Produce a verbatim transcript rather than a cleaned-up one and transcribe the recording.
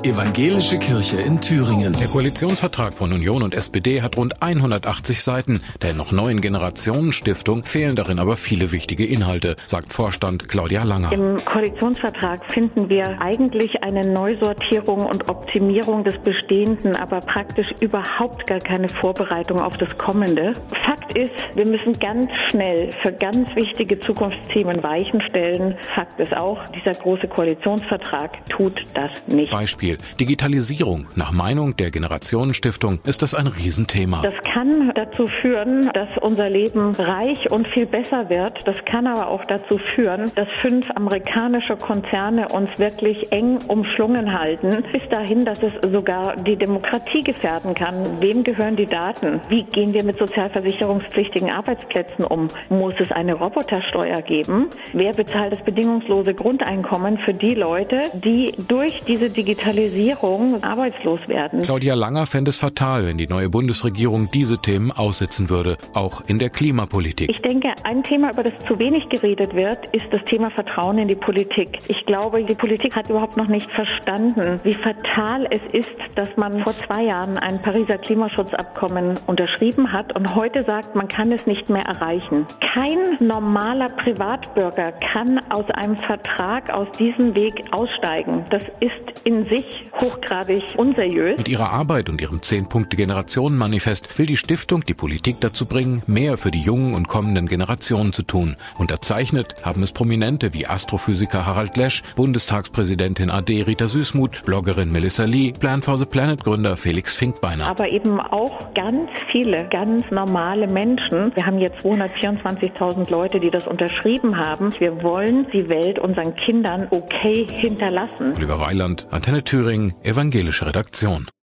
Evangelische Kirche in Thüringen. Der Koalitionsvertrag von Union und S P D hat rund hundertachtzig Seiten. Der noch neuen Generationenstiftung fehlen darin aber viele wichtige Inhalte, sagt Vorstand Claudia Langer. Im Koalitionsvertrag finden wir eigentlich eine Neusortierung und Optimierung des Bestehenden, aber praktisch überhaupt gar keine Vorbereitung auf das Kommende. Fakt ist, wir müssen ganz schnell für ganz wichtige Zukunftsthemen Weichen stellen. Fakt ist auch, dieser große Koalitionsvertrag tut das nicht. Beispiel Digitalisierung. Nach Meinung der Generationenstiftung ist das ein Riesenthema. Das kann dazu führen, dass unser Leben reich und viel besser wird. Das kann aber auch dazu führen, dass fünf amerikanische Konzerne uns wirklich eng umschlungen halten, bis dahin, dass es sogar die Demokratie gefährden kann. Wem gehören die Daten? Wie gehen wir mit sozialversicherungspflichtigen Arbeitsplätzen um? Muss es eine Robotersteuer geben? Wer bezahlt das bedingungslose Grundeinkommen für die Leute, die durch diese Digitalisierung arbeitslos werden? Claudia Langer fände es fatal, wenn die neue Bundesregierung diese Themen aussitzen würde, auch in der Klimapolitik. Ich denke, ein Thema, über das zu wenig geredet wird, ist das Thema Vertrauen in die Politik. Ich glaube, die Politik hat überhaupt noch nicht verstanden, wie fatal es ist, dass man vor zwei Jahren ein Pariser Klimaschutzabkommen unterschrieben hat und heute sagt, man kann es nicht mehr erreichen. Kein normaler Privatbürger kann aus einem Vertrag aus diesem Weg aussteigen. Das ist in sich hochgradig unseriös. Mit ihrer Arbeit und ihrem zehn-Punkte-Generationen-Manifest will die Stiftung die Politik dazu bringen, mehr für die jungen und kommenden Generationen zu tun. Unterzeichnet haben es Prominente wie Astrophysiker Harald Lesch, Bundestagspräsidentin A D Rita Süssmuth, Bloggerin Melissa Lee, Plan for the Planet-Gründer Felix Finkbeiner. Aber eben auch ganz viele, ganz normale Menschen. Wir haben jetzt zweihundertvierundzwanzigtausend Leute, die das unterschrieben haben. Wir wollen die Welt unseren Kindern okay hinterlassen. Oliver Weiland, Antenne Thüringen, evangelische Redaktion.